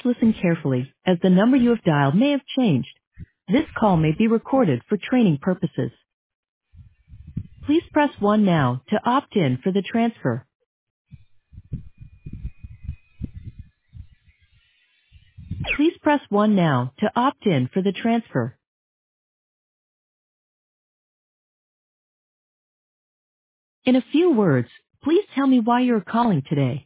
listen carefully, as the number you have dialed may have changed. This call may be recorded for training purposes. Please press 1 now to opt in for the transfer. Please press 1 now to opt in for the transfer. In a few words, please tell me why you're calling today.